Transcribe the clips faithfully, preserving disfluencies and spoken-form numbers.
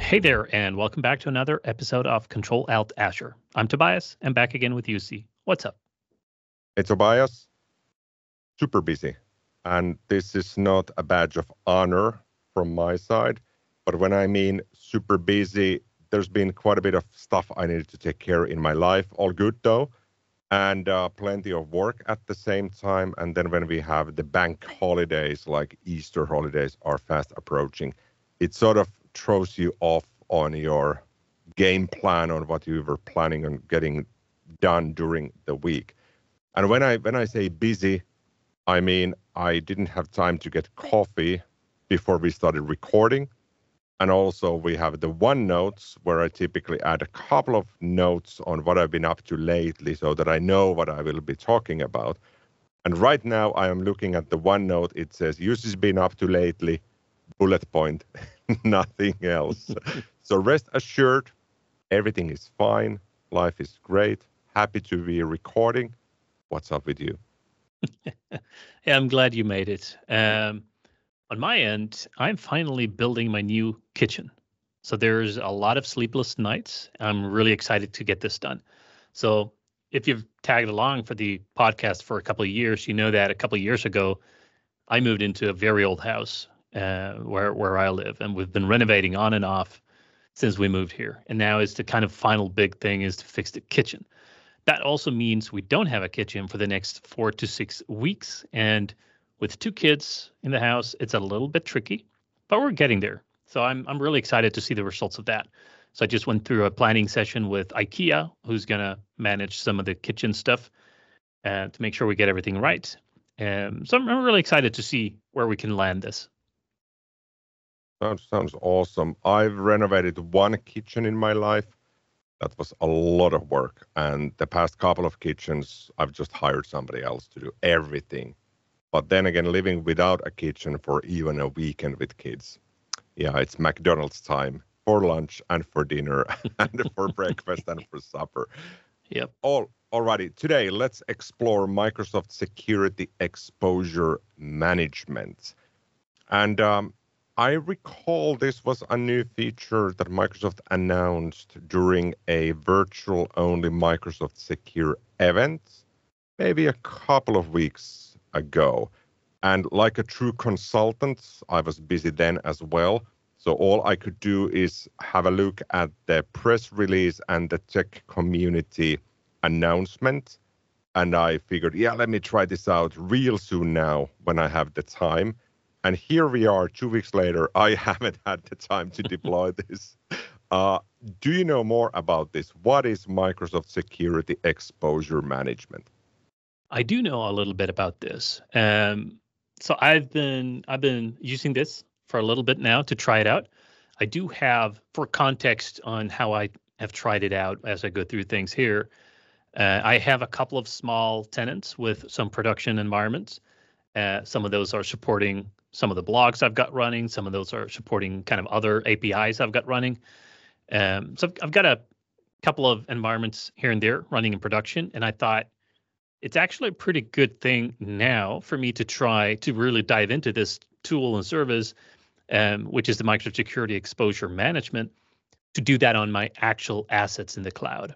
Hey there, and welcome back to another episode of Control Alt Azure. I'm Tobias, and back again with U C. What's up? Hey, Tobias. Super busy. And this is not a badge of honor from my side, but when I mean super busy, there's been quite a bit of stuff I needed to take care in my life. All good, though, and uh, plenty of work at the same time. And then when we have the bank holidays, like Easter holidays, are fast approaching, it sort of throws you off on your game plan on what you were planning on getting done during the week. And when I when I say busy, I mean I didn't have time to get coffee before we started recording. And also we have the OneNotes where I typically add a couple of notes on what I've been up to lately so that I know what I will be talking about. And right now I am looking at the OneNote. It says, Jussi's been up to lately, bullet point, nothing else. So rest assured, everything is fine. Life is great. Happy to be recording. What's up with you? Yeah, I'm glad you made it. Um, on my end, I'm finally building my new kitchen. So there's a lot of sleepless nights. I'm really excited to get this done. So if you've tagged along for the podcast for a couple of years, you know that a couple of years ago, I moved into a very old house uh, where where I live, and we've been renovating on and off since we moved here. And now is the kind of final big thing is to fix the kitchen. That also means we don't have a kitchen for the next four to six weeks. And with two kids in the house, it's a little bit tricky, but we're getting there. So I'm I'm really excited to see the results of that. So I just went through a planning session with IKEA, who's going to manage some of the kitchen stuff uh, to make sure we get everything right. Um, so I'm, I'm really excited to see where we can land this. Sounds sounds awesome. I've renovated one kitchen in my life. That was a lot of work. And the past couple of kitchens, I've just hired somebody else to do everything. But then again, living without a kitchen for even a weekend with kids, yeah, it's McDonald's time for lunch and for dinner and for breakfast and for supper. Yep. All alrighty. Today, let's explore Microsoft Security Exposure Management. And um, I recall this was a new feature that Microsoft announced during a virtual-only Microsoft Secure event, maybe a couple of weeks ago. And like a true consultant, I was busy then as well. So all I could do is have a look at the press release and the tech community announcement. And I figured, yeah, let me try this out real soon now when I have the time. And here we are two weeks later. I haven't had the time to deploy this. Uh, do you know more about this? What is Microsoft Security Exposure Management? I do know a little bit about this. Um, so I've been I've been using this for a little bit now to try it out. I do have, for context on how I have tried it out as I go through things here, uh, I have a couple of small tenants with some production environments. Uh, some of those are supporting some of the blogs I've got running. Some of those are supporting kind of other A P Is I've got running. Um, so I've, I've got a couple of environments here and there running in production, and I thought, it's actually a pretty good thing now for me to try to really dive into this tool and service, um, which is the Microsoft Security Exposure Management, to do that on my actual assets in the cloud.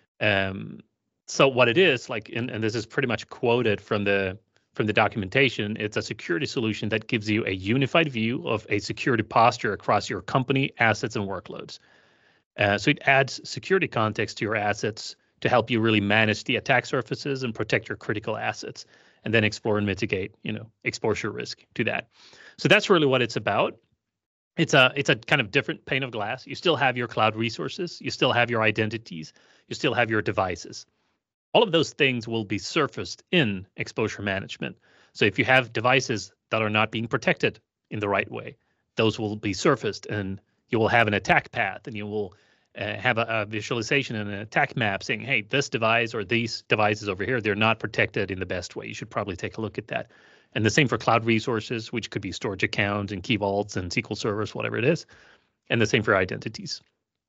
Um, so what it is, like, and, and this is pretty much quoted from the from the documentation, it's a security solution that gives you a unified view of a security posture across your company, assets, and workloads. Uh, so it adds security context to your assets to help you really manage the attack surfaces and protect your critical assets, and then explore and mitigate, you know, exposure risk to that. So that's really what it's about. It's a it's a kind of different pane of glass. You still have your cloud resources, you still have your identities, you still have your devices. All of those things will be surfaced in exposure management. So if you have devices that are not being protected in the right way, those will be surfaced, and you will have an attack path, and you will Uh, have a, a visualization and an attack map saying, hey, this device or these devices over here, they're not protected in the best way. You should probably take a look at that. And the same for cloud resources, which could be storage accounts and key vaults and S Q L servers, whatever it is. And the same for identities.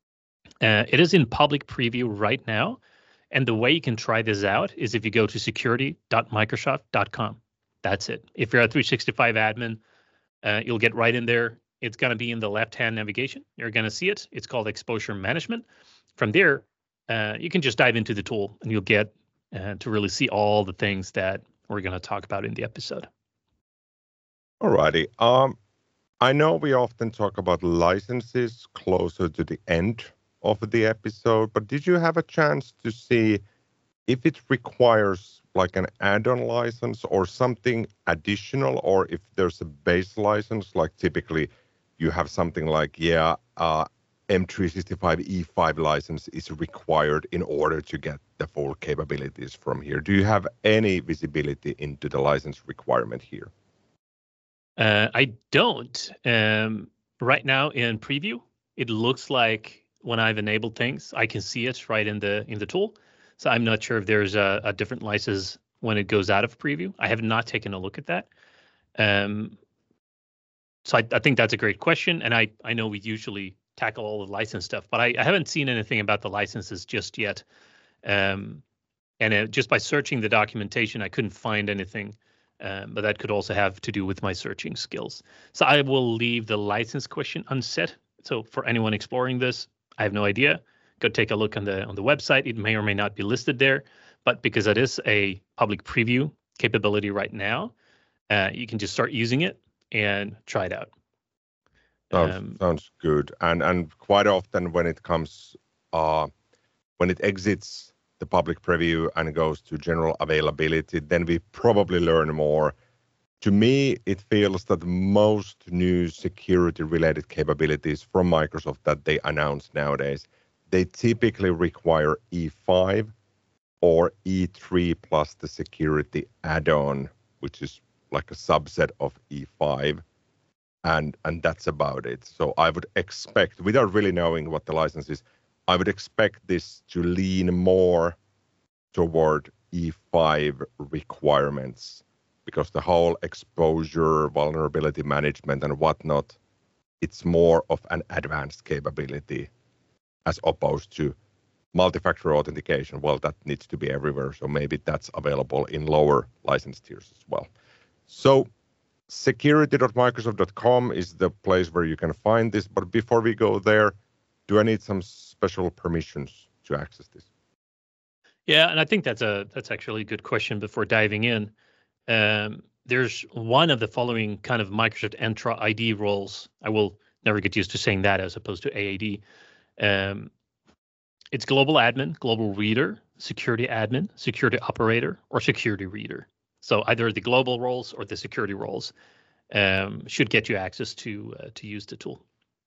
Uh, it is in public preview right now. And the way you can try this out is if you go to security dot microsoft dot com. That's it. If you're a three sixty-five admin, uh, you'll get right in there. it's going to be in the left-hand navigation. You're going to see it. It's called Exposure Management. From there, uh, you can just dive into the tool and you'll get uh, to really see all the things that we're going to talk about in the episode. Alrighty. Um, I know we often talk about licenses closer to the end of the episode, but did you have a chance to see if it requires like an add-on license or something additional, or if there's a base license, like typically you have something like, yeah, uh, M three sixty-five E five license is required in order to get the full capabilities from here. Do you have any visibility into the license requirement here? Uh, I don't. Um, right now in preview, it looks like when I've enabled things, I can see it right in the in the tool. So I'm not sure if there's a, a different license when it goes out of preview. I have not taken a look at that. Um, so I, I think that's a great question. And I, I know we usually tackle all the license stuff, but I, I haven't seen anything about the licenses just yet. Um, and it, just by searching the documentation, I couldn't find anything. Um, but that could also have to do with my searching skills. So I will leave the license question unset. So for anyone exploring this, I have no idea. Go take a look on the on the website. It may or may not be listed there, but because it is a public preview capability right now, uh, you can just start using it and try it out. Sounds, Um, sounds good. And and quite often when it comes, uh, when it exits the public preview and goes to general availability, then we probably learn more. To me, it feels that most new security-related capabilities from Microsoft that they announce nowadays, they typically require E five or E three plus the security add-on, which is like a subset of E five. And, and that's about it. So I would expect, without really knowing what the license is, I would expect this to lean more toward E five requirements, because the whole exposure, vulnerability management and whatnot, it's more of an advanced capability as opposed to multi-factor authentication. Well, that needs to be everywhere. So maybe that's available in lower license tiers as well. So security dot microsoft dot com is the place where you can find this. But before we go there, do I need some special permissions to access this? Yeah, and I think that's a that's actually a good question before diving in. Um, there's one of the following kind of Microsoft Entra I D roles. I will never get used to saying that as opposed to A A D. Um, it's global admin, global reader, security admin, security operator, or security reader. So either the global roles or the security roles um, should get you access to uh, to use the tool.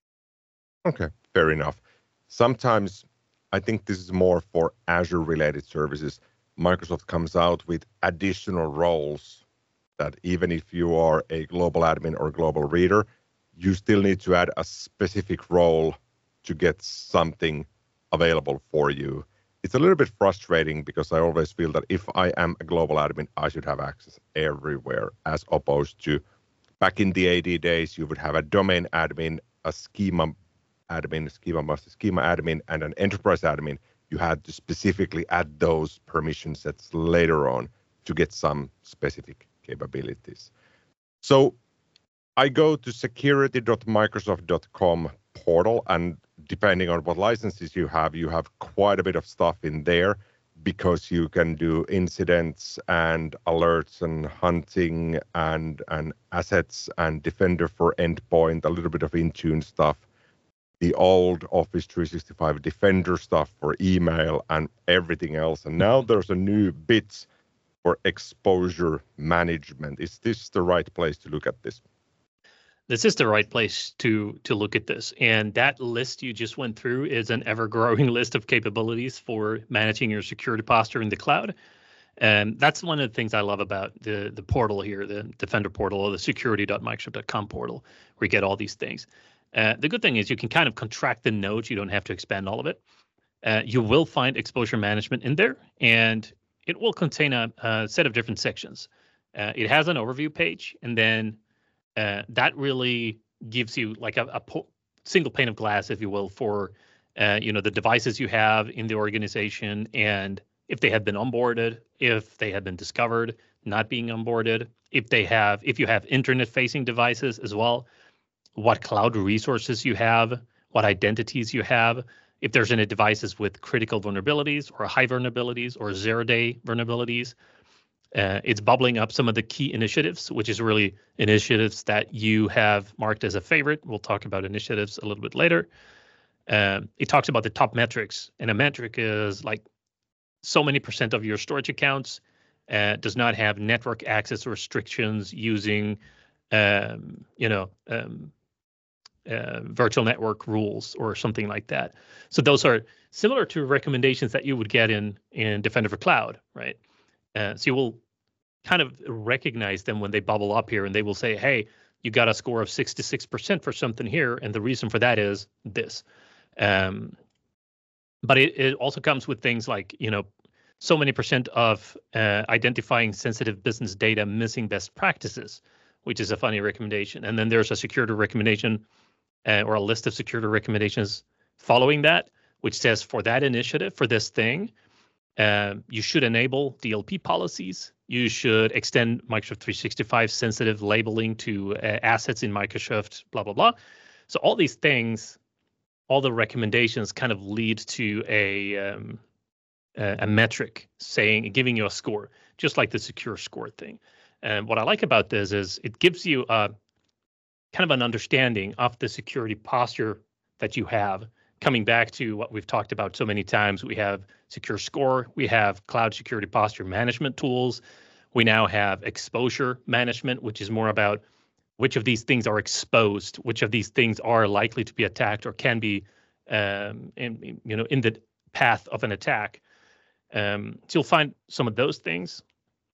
Okay, fair enough. Sometimes I think this is more for Azure-related services. Microsoft comes out with additional roles that even if you are a global admin or global reader, you still need to add a specific role to get something available for you. It's a little bit frustrating because I always feel that if I am a global admin, I should have access everywhere, as opposed to back in the A D days, you would have a domain admin, a schema admin, schema master, schema admin, and an enterprise admin. You had to specifically add those permission sets later on to get some specific capabilities. So I go to security dot microsoft dot com portal, and depending on what licenses you have, you have quite a bit of stuff in there, because you can do incidents and alerts and hunting and, and assets and Defender for Endpoint, a little bit of Intune stuff, the old Office three sixty-five Defender stuff for email and everything else. And now there's a new bit for exposure management. Is this the right place to look at this? This is the right place to to look at this. And that list you just went through is an ever-growing list of capabilities for managing your security posture in the cloud. And that's one of the things I love about the, the portal here, the Defender portal, or the security dot microsoft dot com portal, where you get all these things. Uh, the good thing is you can kind of contract the nodes. You don't have to expand all of it. Uh, you will find exposure management in there, and it will contain a, a set of different sections. Uh, it has an overview page, and then uh, that really gives you like a, a po- single pane of glass, if you will, for uh, you know the devices you have in the organization, and if they have been onboarded, if they have been discovered not being onboarded, if they have, if you have internet-facing devices as well. what cloud resources you have, what identities you have, if there's any devices with critical vulnerabilities or high vulnerabilities or zero-day vulnerabilities. Uh, it's bubbling up some of the key initiatives, which is really initiatives that you have marked as a favorite. We'll talk about initiatives a little bit later. Um, it talks about the top metrics, and a metric is like so many percent of your storage accounts uh, does not have network access restrictions using, um, you know, um, uh, virtual network rules or something like that. So those are similar to recommendations that you would get in in Defender for Cloud, right? Uh, so you will kind of recognize them when they bubble up here, and they will say, hey, you got a score of sixty-six percent for something here, and the reason for that is this. Um, but it, it also comes with things like, you know, so many percent of uh, identifying sensitive business data missing best practices, which is a funny recommendation. And then there's a security recommendation uh, or a list of security recommendations following that, which says for that initiative, for this thing, Uh, you should enable D L P policies. You should extend Microsoft three sixty-five sensitive labeling to uh, assets in Microsoft, blah, blah, blah. So all these things, all the recommendations kind of lead to a, um, a, a metric saying, giving you a score, just like the secure score thing. And what I like about this is it gives you a kind of an understanding of the security posture that you have. Coming back to what we've talked about so many times, we have Secure Score, we have Cloud Security Posture Management tools. We now have exposure management, which is more about which of these things are exposed, which of these things are likely to be attacked or can be, um, in, you know, in the path of an attack. Um, so you'll find some of those things.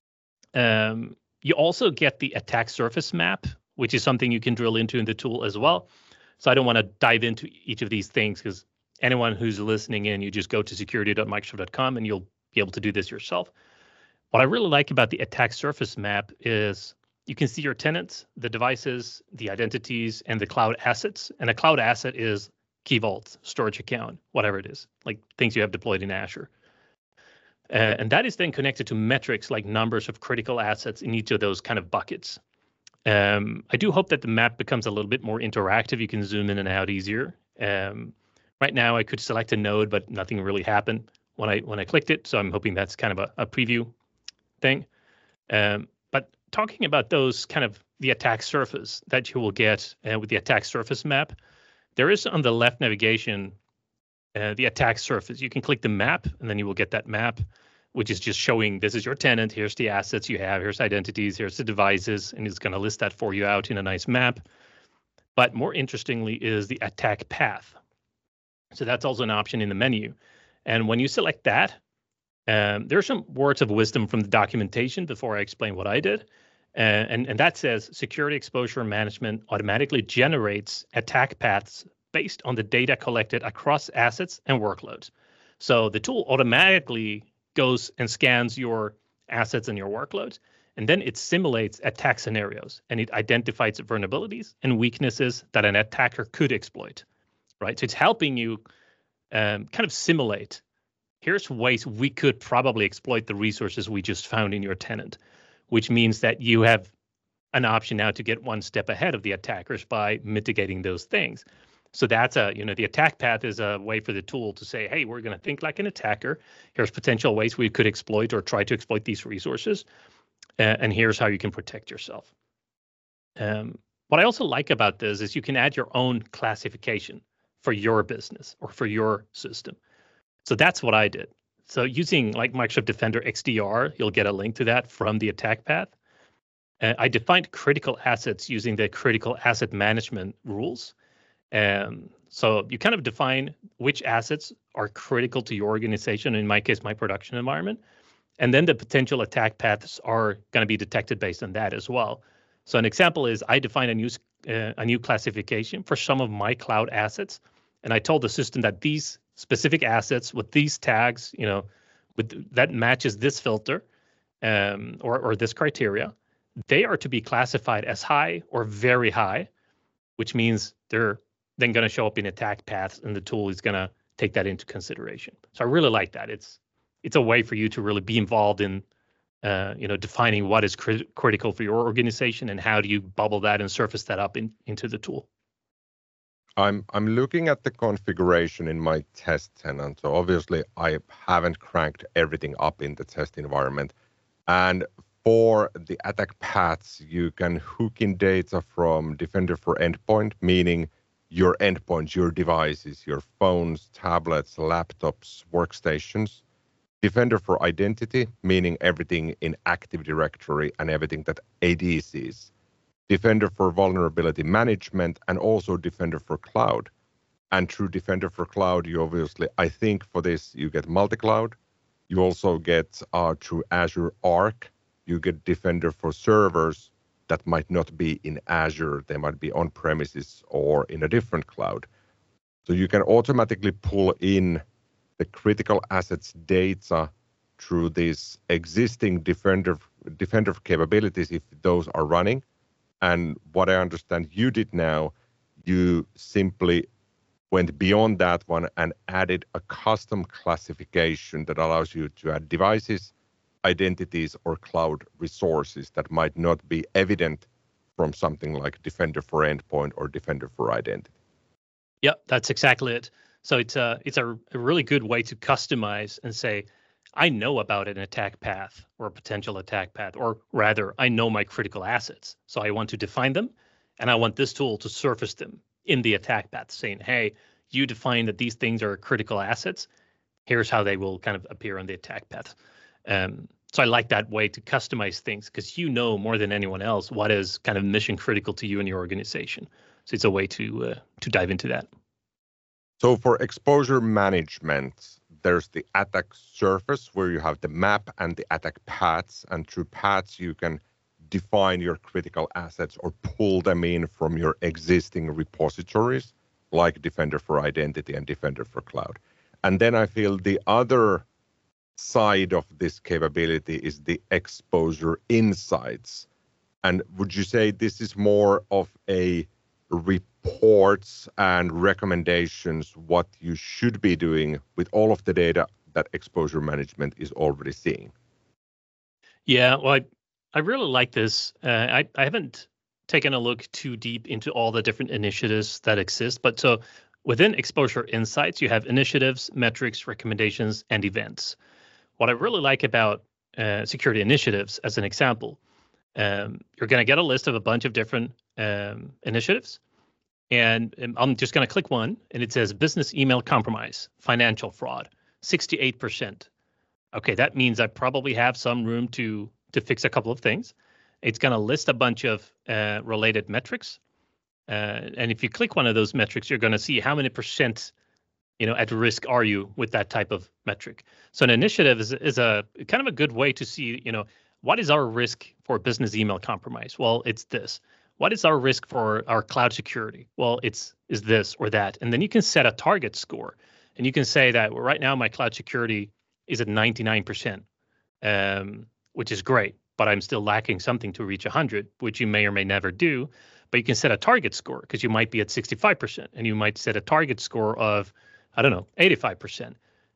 Um, you also get the attack surface map, which is something you can drill into in the tool as well. So I don't want to dive into each of these things because anyone who's listening in, you just go to security dot microsoft dot com and you'll be able to do this yourself. What I really like about the attack surface map is you can see your tenants, the devices, the identities, and the cloud assets. And a cloud asset is Key Vault, storage account, whatever it is, like things you have deployed in Azure. Uh, and that is then connected to metrics like numbers of critical assets in each of those kind of buckets. Um, I do hope that the map becomes a little bit more interactive. You can zoom in and out easier. Um, right now, I could select a node, but nothing really happened when I when I clicked it. So I'm hoping that's kind of a, a preview thing. Um, but talking about those kind of the attack surface that you will get uh, with the attack surface map, there is on the left navigation uh, the attack surface. You can click the map, and then you will get that map, which is just showing this is your tenant, here's the assets you have, here's identities, here's the devices, and it's going to list that for you out in a nice map. But more interestingly is the attack path. So that's also an option in the menu. And when you select that, um, there are some words of wisdom from the documentation before I explain what I did. Uh, and, and that says security exposure management automatically generates attack paths based on the data collected across assets and workloads. So the tool automatically goes and scans your assets and your workloads, and then it simulates attack scenarios, and it identifies vulnerabilities and weaknesses that an attacker could exploit, right? So it's helping you um, kind of simulate, here's ways we could probably exploit the resources we just found in your tenant, which means that you have an option now to get one step ahead of the attackers by mitigating those things. So that's a, you know, the attack path is a way for the tool to say, hey, we're going to think like an attacker. Here's potential ways we could exploit or try to exploit these resources. Uh, and here's how you can protect yourself. Um, what I also like about this is you can add your own classification for your business or for your system. So that's what I did. So using like Microsoft Defender X D R, you'll get a link to that from the attack path. Uh, I defined critical assets using the critical asset management rules. Um, so you kind of define which assets are critical to your organization, in my case, my production environment. And then the potential attack paths are going to be detected based on that as well. So an example is I defined a new, uh, a new classification for some of my cloud assets. And I told the system that these specific assets with these tags, you know, with that matches this filter um, or, or this criteria, they are to be classified as high or very high, which means they're then going to show up in attack paths, and the tool is going to take that into consideration. So I really like that. It's it's a way for you to really be involved in, uh, you know, defining what is crit- critical for your organization and how do you bubble that and surface that up in, into the tool. I'm I'm looking at the configuration in my test tenant. So obviously I haven't cranked everything up in the test environment. And for the attack paths, you can hook in data from Defender for Endpoint, meaning your endpoints, your devices, your phones, tablets, laptops, workstations. Defender for Identity, meaning everything in Active Directory and everything that A D sees. Defender for Vulnerability Management, and also Defender for Cloud. And through Defender for Cloud, you obviously, I think for this, you get multi-cloud. You also get uh, through Azure Arc, you get Defender for servers that might not be in Azure. They might be on premises or in a different cloud. So you can automatically pull in the critical assets data through these existing Defender, Defender capabilities if those are running. And what I understand you did now, you simply went beyond that one and added a custom classification that allows you to add devices, identities, or cloud resources that might not be evident from something like Defender for Endpoint or Defender for Identity. Yep, that's exactly it. So it's a it's a, a really good way to customize and say, I know about an attack path or a potential attack path, or rather, I know my critical assets. So I want to define them, and I want this tool to surface them in the attack path, saying, hey, you define that these things are critical assets. Here's how they will kind of appear on the attack path. Um, so I like that way to customize things because you know more than anyone else what is kind of mission critical to you and your organization. So it's a way to uh, to dive into that. So for exposure management, there's the attack surface where you have the map and the attack paths, and through paths you can define your critical assets or pull them in from your existing repositories like Defender for Identity and Defender for Cloud. And then I feel the other side of this capability is the exposure insights. And would you say this is more of a reports and recommendations, what you should be doing with all of the data that exposure management is already seeing? Yeah, well, I, I really like this. Uh, I, I haven't taken a look too deep into all the different initiatives that exist, but so within Exposure Insights, you have initiatives, metrics, recommendations, and events. What I really like about uh, security initiatives, as an example, um, you're going to get a list of a bunch of different um, initiatives, and I'm just going to click one, and it says business email compromise, financial fraud, sixty-eight percent. Okay, that means I probably have some room to to fix a couple of things. It's going to list a bunch of uh, related metrics, uh, and if you click one of those metrics, you're going to see how many percent, you know, at risk are you with that type of metric. So an initiative is is a kind of a good way to see, you know, what is our risk for business email compromise? Well, it's this. What is our risk for our cloud security? Well, it's is this or that. And then you can set a target score. And you can say that well, right now my cloud security is at ninety-nine percent, um, which is great, but I'm still lacking something to reach one hundred, which you may or may never do. But you can set a target score because you might be at sixty-five percent, and you might set a target score of, I don't know, eighty-five percent.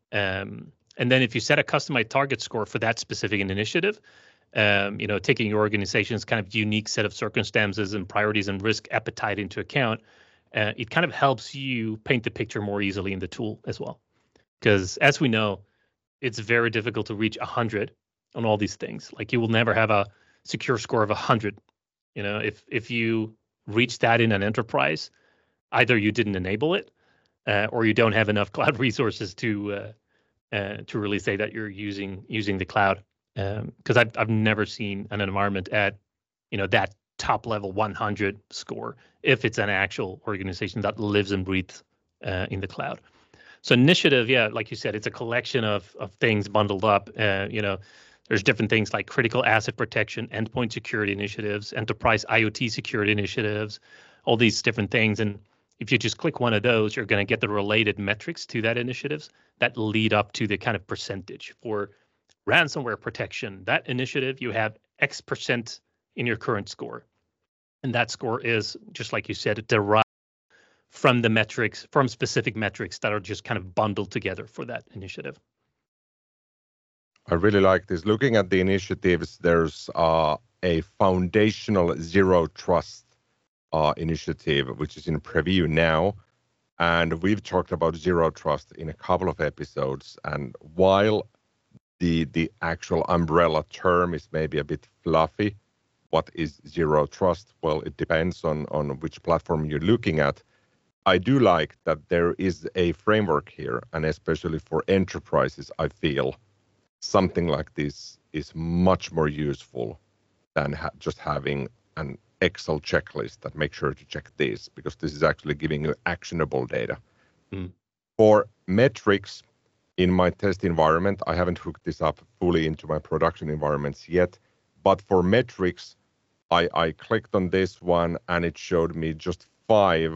Um, and then if you set a customized target score for that specific initiative, Um, you know, taking your organization's kind of unique set of circumstances and priorities and risk appetite into account, uh, it kind of helps you paint the picture more easily in the tool as well. Because as we know, it's very difficult to reach one hundred on all these things. Like you will never have a secure score of one hundred. You know, if if you reach that in an enterprise, either you didn't enable it uh, or you don't have enough cloud resources to uh, uh, to really say that you're using using the cloud. Because um, I've I've never seen an environment at, you know, that top level one hundred score if it's an actual organization that lives and breathes uh, in the cloud. So initiative, yeah, like you said, it's a collection of of things bundled up. Uh, you know, there's different things like critical asset protection, endpoint security initiatives, enterprise IoT security initiatives, all these different things. And if you just click one of those, you're going to get the related metrics to that initiatives that lead up to the kind of percentage for ransomware protection. That initiative, you have X percent in your current score. And that score is, just like you said, derived from the metrics, from specific metrics that are just kind of bundled together for that initiative. I really like this. Looking at the initiatives, there's uh, a foundational zero trust uh, initiative, which is in preview now. And we've talked about zero trust in a couple of episodes. And while the the actual umbrella term is maybe a bit fluffy, what is zero trust? Well, it depends on, on which platform you're looking at. I do like that there is a framework here, and especially for enterprises, I feel something like this is much more useful than ha- just having an Excel checklist that makes sure to check this, because this is actually giving you actionable data. Mm. For metrics in my test environment, I haven't hooked this up fully into my production environments yet, but for metrics, I, I clicked on this one and it showed me just five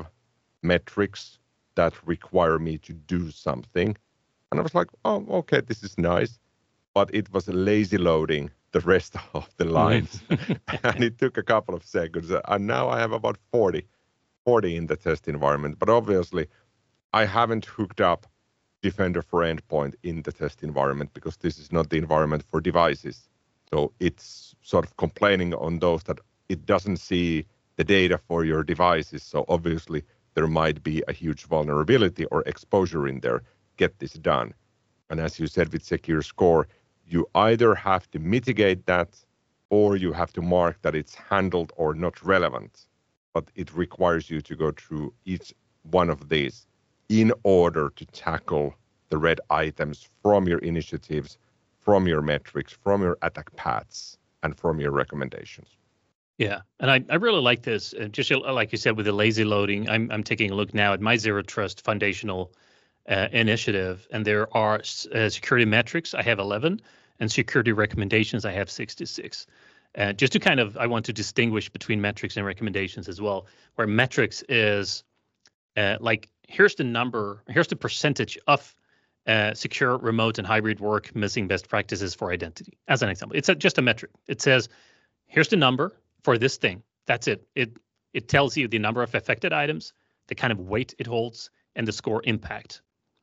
metrics that require me to do something. And I was like, oh, okay, this is nice. But it was lazy loading the rest of the lines. And it took a couple of seconds. And now I have about forty, forty in the test environment. But obviously, I haven't hooked up Defender for Endpoint in the test environment because this is not the environment for devices. So it's sort of complaining on those that it doesn't see the data for your devices. So obviously there might be a huge vulnerability or exposure in there. Get this done. And as you said with Secure Score, you either have to mitigate that or you have to mark that it's handled or not relevant. But it requires you to go through each one of these in order to tackle the red items from your initiatives, from your metrics, from your attack paths, and from your recommendations. Yeah, and I, I really like this. Uh, just like you said, with the lazy loading, I'm I'm taking a look now at my Zero Trust foundational uh, initiative, and there are uh, security metrics. I have eleven, and security recommendations. I have sixty-six. Uh, just to kind of, I want to distinguish between metrics and recommendations as well. Where metrics is uh, like, here's the number, here's the percentage of uh, secure, remote, and hybrid work missing best practices for identity. As an example, it's a, just a metric. It says, here's the number for this thing. That's it. It it tells you the number of affected items, the kind of weight it holds, and the score impact.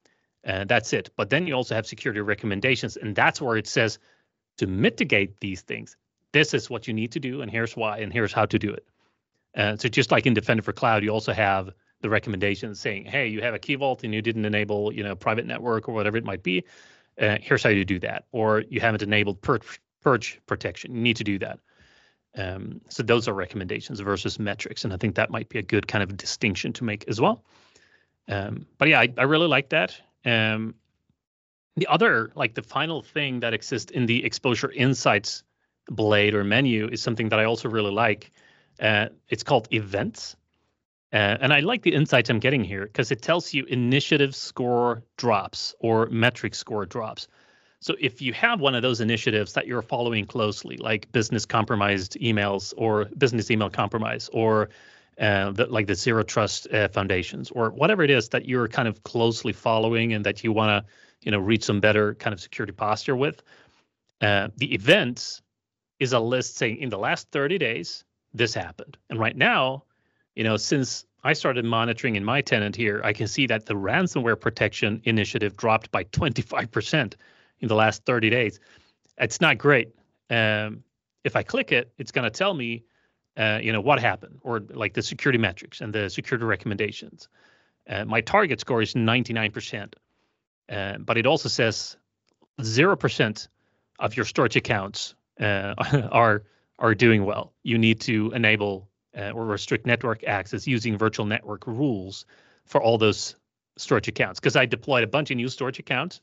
And uh, that's it. But then you also have security recommendations, and that's where it says to mitigate these things, this is what you need to do, and here's why, and here's how to do it. Uh, so just like in Defender for Cloud, you also have the recommendations saying, hey, you have a key vault and you didn't enable, you know, private network or whatever it might be. Uh, here's how you do that. Or you haven't enabled purge, purge protection. You need to do that. Um, so those are recommendations versus metrics. And I think that might be a good kind of distinction to make as well. Um, but yeah, I, I really like that. Um, the other, like the final thing that exists in the Exposure Insights blade or menu is something that I also really like. Uh, it's called Events. Uh, and I like the insights I'm getting here because it tells you initiative score drops or metric score drops. So if you have one of those initiatives that you're following closely, like business compromised emails or business email compromise, or uh, the, like the Zero Trust uh, foundations, or whatever it is that you're kind of closely following and that you want to, you know, reach some better kind of security posture with, uh, the events is a list saying in the last thirty days, this happened. And right now, you know, since I started monitoring in my tenant here, I can see that the ransomware protection initiative dropped by twenty-five percent in the last thirty days. It's not great. Um, if I click it, it's going to tell me, uh, you know, what happened, or like the security metrics and the security recommendations. Uh, my target score is ninety-nine percent, uh, but it also says zero percent of your storage accounts uh, are are doing well. You need to enable uh, or restrict network access using virtual network rules for all those storage accounts. Because I deployed a bunch of new storage accounts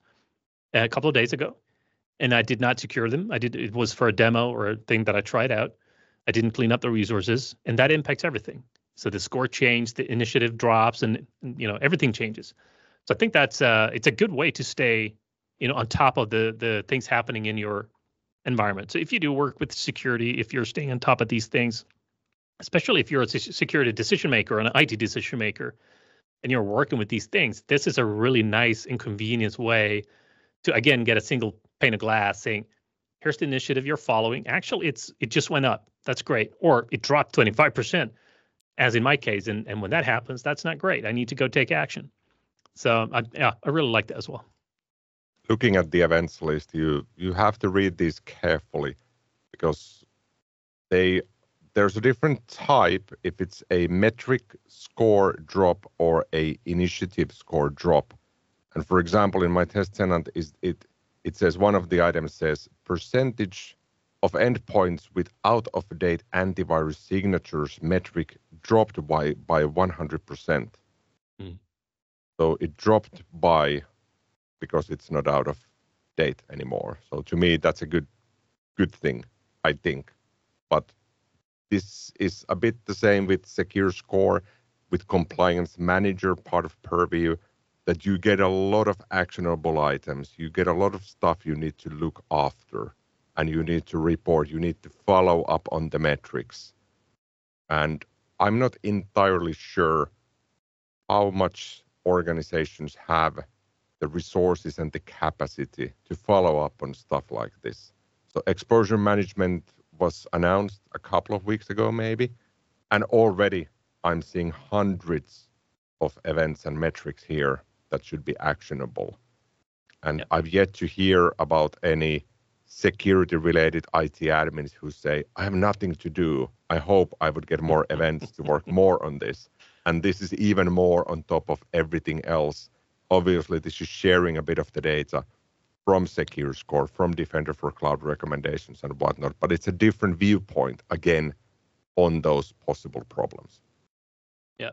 a couple of days ago, and I did not secure them. I did. It was for a demo or a thing that I tried out. I didn't clean up the resources, and that impacts everything. So the score changed, the initiative drops, and you know everything changes. So I think that's uh, it's a good way to stay, you know, on top of the the things happening in your environment. So if you do work with security, if you're staying on top of these things, especially if you're a security decision maker or an I T decision maker, and you're working with these things, this is a really nice and convenient way to, again, get a single pane of glass saying, here's the initiative you're following. Actually, it's it just went up. That's great. Or it dropped twenty-five percent, as in my case. And, and when that happens, that's not great. I need to go take action. So I, yeah, I really like that as well. Looking at the events list, you you have to read these carefully because they there's a different type if it's a metric score drop or a initiative score drop. And for example, in my test tenant, is it it says one of the items says percentage of endpoints with out-of-date antivirus signatures metric dropped by by one hundred percent. Mm. So it dropped by because it's not out of date anymore. So to me, that's a good good thing, I think. But this is a bit the same with Secure Score, with Compliance Manager, part of Purview, that you get a lot of actionable items. You get a lot of stuff you need to look after, and you need to report. You need to follow up on the metrics. And I'm not entirely sure how much organizations have the resources and the capacity to follow up on stuff like this. So exposure management was announced a couple of weeks ago, maybe, and already I'm seeing hundreds of events and metrics here that should be actionable. And yep. I've yet to hear about any security-related I T admins who say, I have nothing to do. I hope I would get more events to work more on this. And this is even more on top of everything else. Obviously, this is sharing a bit of the data from Secure Score, from Defender for Cloud recommendations and whatnot, but it's a different viewpoint, again, on those possible problems. Yeah.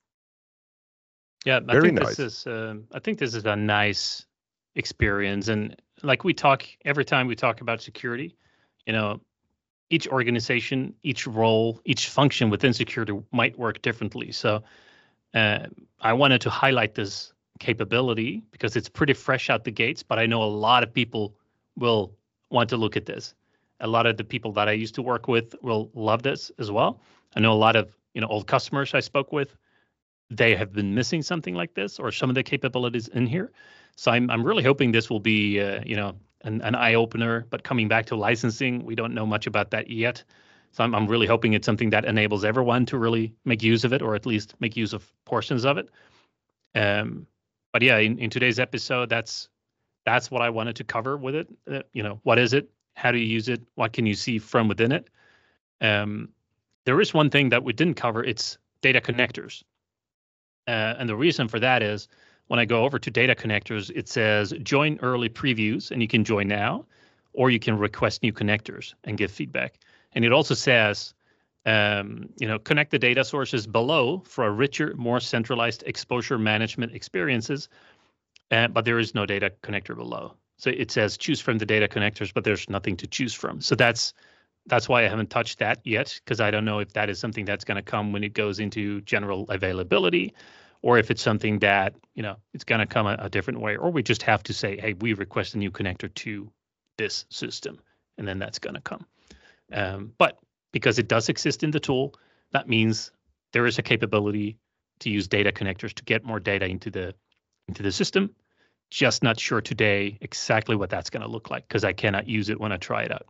Yeah, I Very think nice. this is, um, I think this is a nice experience. And like we talk, every time we talk about security, you know, each organization, each role, each function within security might work differently. So uh, I wanted to highlight this capability because it's pretty fresh out the gates, but I know a lot of people will want to look at this. A lot of the people that I used to work with will love this as well. I know a lot of, you know, old customers I spoke with, they have been missing something like this or some of the capabilities in here. So I'm I'm really hoping this will be, uh, you know, an, an eye opener. But coming back to licensing, we don't know much about that yet. So I'm I'm really hoping it's something that enables everyone to really make use of it, or at least make use of portions of it. Um, but yeah, in, in today's episode, that's that's what I wanted to cover with it. Uh, you know, what is it? How do you use it? What can you see from within it? Um, there is one thing that we didn't cover. It's data connectors. Uh, and the reason for that is when I go over to data connectors, it says join early previews, and you can join now, or you can request new connectors and give feedback. And it also says, um, you know, connect the data sources below for a richer, more centralized exposure management experiences. Uh, but there is no data connector below. So it says choose from the data connectors, but there's nothing to choose from. So that's that's why I haven't touched that yet, because I don't know if that is something that's going to come when it goes into general availability, or if it's something that, you know, it's going to come a, a different way, or we just have to say, hey, we request a new connector to this system, and then that's going to come. Um, but because it does exist in the tool, that means there is a capability to use data connectors to get more data into the into the system. Just not sure today exactly what that's going to look like, because I cannot use it when I try it out.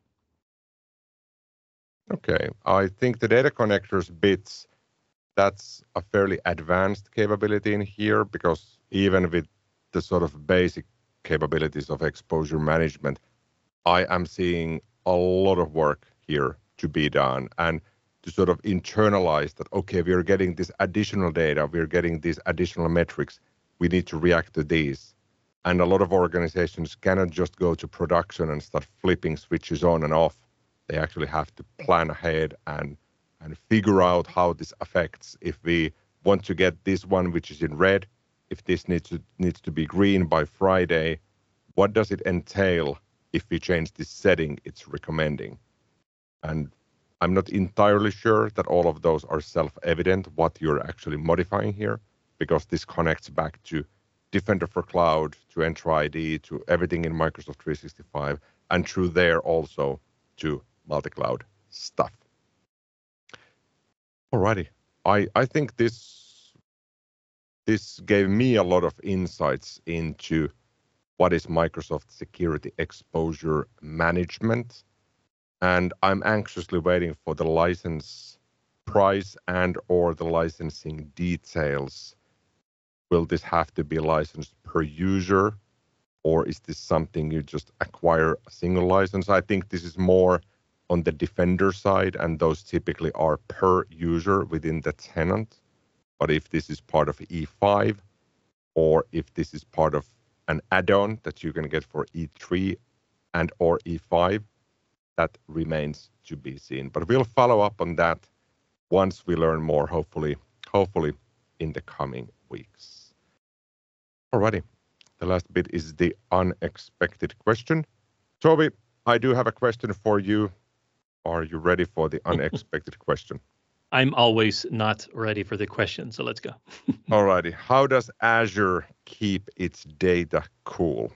Okay, I think the data connectors bits, that's a fairly advanced capability in here, because even with the sort of basic capabilities of exposure management, I am seeing a lot of work here to be done, and to sort of internalize that, okay, we are getting this additional data, we're getting these additional metrics, we need to react to these. And a lot of organizations cannot just go to production and start flipping switches on and off. They actually have to plan ahead and and figure out how this affects. If we want to get this one which is in red, if this needs to needs to be green by Friday, what does it entail if we change this setting it's recommending? And I'm not entirely sure that all of those are self-evident what you're actually modifying here, because this connects back to Defender for Cloud, to Entra I D, to everything in Microsoft three sixty-five, and through there also to multi-cloud stuff. Alrighty, I, I think this this gave me a lot of insights into what is Microsoft Security Exposure Management, and I'm anxiously waiting for the license price and or the licensing details. Will this have to be licensed per user, or is this something you just acquire a single license? I think this is more on the Defender side, and those typically are per user within the tenant. But if this is part of E five, or if this is part of an add-on that you can get for E three and or E five, that remains to be seen. But we'll follow up on that once we learn more, hopefully, hopefully in the coming weeks. Alrighty, the last bit is the unexpected question. Toby, I do have a question for you. Are you ready for the unexpected question? I'm always not ready for the question, so let's go. Alrighty, how does Azure keep its data cool?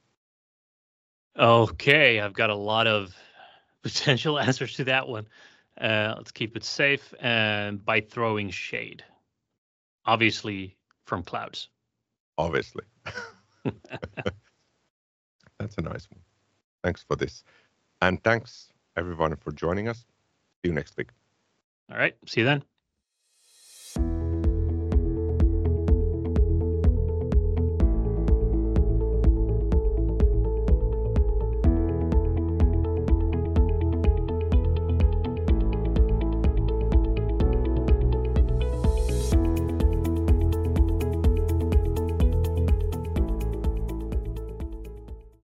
Okay, I've got a lot of potential answers to that one. Uh, let's keep it safe and by throwing shade. Obviously from clouds. Obviously. That's a nice one. Thanks for this. And thanks everyone for joining us. See you next week. All right. See you then.